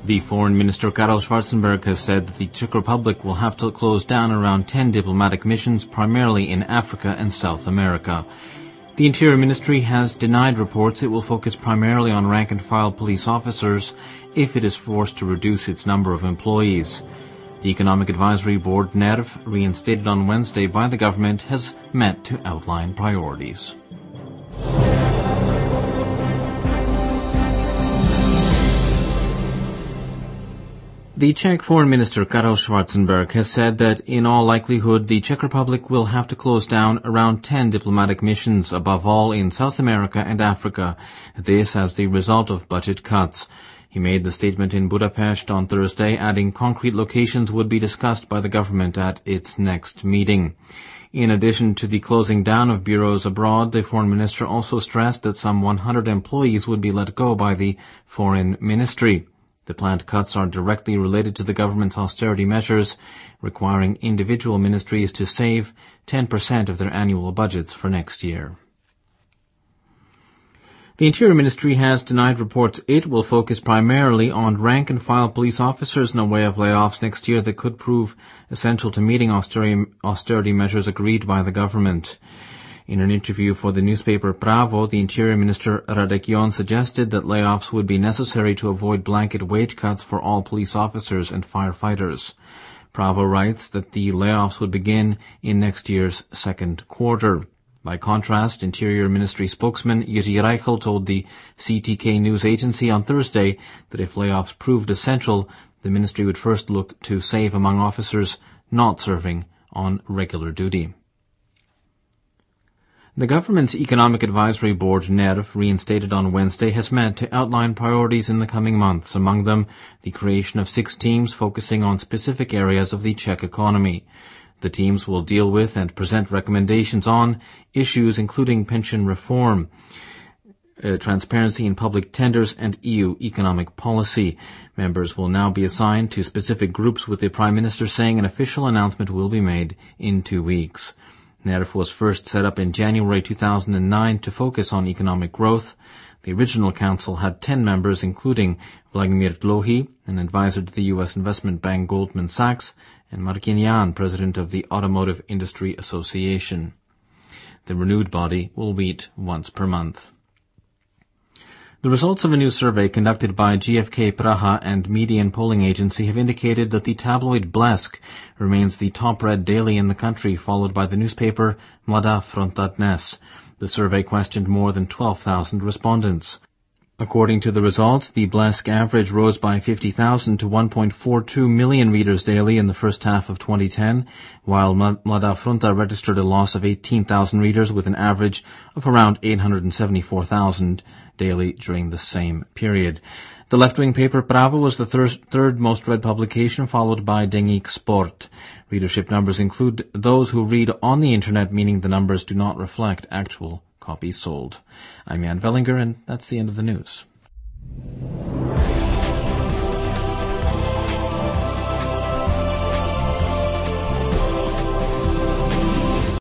The Foreign Minister Karel Schwarzenberg has said that the Czech Republic will have to close down around 10 diplomatic missions, primarily in Africa and South America. The Interior Ministry has denied reports it will focus primarily on rank-and-file police officers if it is forced to reduce its number of employees. The Economic Advisory Board, NERV, reinstated on Wednesday by the government, has met to outline priorities. The Czech Foreign Minister Karel Schwarzenberg has said that in all likelihood the Czech Republic will have to close down around 10 diplomatic missions, above all in South America and Africa, this as the result of budget cuts. He made the statement in Budapest on Thursday, adding concrete locations would be discussed by the government at its next meeting. In addition to the closing down of bureaus abroad, the foreign minister also stressed that some 100 employees would be let go by the foreign ministry. The planned cuts are directly related to the government's austerity measures, requiring individual ministries to save 10% of their annual budgets for next year. The Interior Ministry has denied reports it will focus primarily on rank-and-file police officers in a way of layoffs next year that could prove essential to meeting austerity measures agreed by the government. In an interview for the newspaper Pravo, the Interior Minister Radek Jon suggested that layoffs would be necessary to avoid blanket wage cuts for all police officers and firefighters. Pravo writes that the layoffs would begin in next year's second quarter. By contrast, Interior Ministry spokesman Jiří Reichel told the CTK news agency on Thursday that if layoffs proved essential, the ministry would first look to save among officers not serving on regular duty. The government's Economic Advisory Board, NERV, reinstated on Wednesday, has met to outline priorities in the coming months, among them the creation of 6 teams focusing on specific areas of the Czech economy. The teams will deal with and present recommendations on issues including pension reform, transparency in public tenders, and EU economic policy. Members will now be assigned to specific groups, with the Prime Minister saying an official announcement will be made in 2 weeks. NERV was first set up in January 2009 to focus on economic growth. The original council had 10 members, including Vladimir Dlouhý, an advisor to the U.S. investment bank Goldman Sachs, and Martin Jahn, president of the Automotive Industry Association. The renewed body will meet once per month. The results of a new survey conducted by GfK Praha and Median polling agency have indicated that the tabloid Blesk remains the top-read daily in the country, followed by the newspaper Mladá Fronta Dnes. The survey questioned more than 12,000 respondents. According to the results, the Blesk average rose by 50,000 to 1.42 million readers daily in the first half of 2010, while Mladá Fronta registered a loss of 18,000 readers with an average of around 874,000 daily during the same period. The left-wing paper Pravo was the third most read publication, followed by Deník Sport. Readership numbers include those who read on the internet, meaning the numbers do not reflect actual copies sold. I'm Jan Vellinger, and that's the end of the news.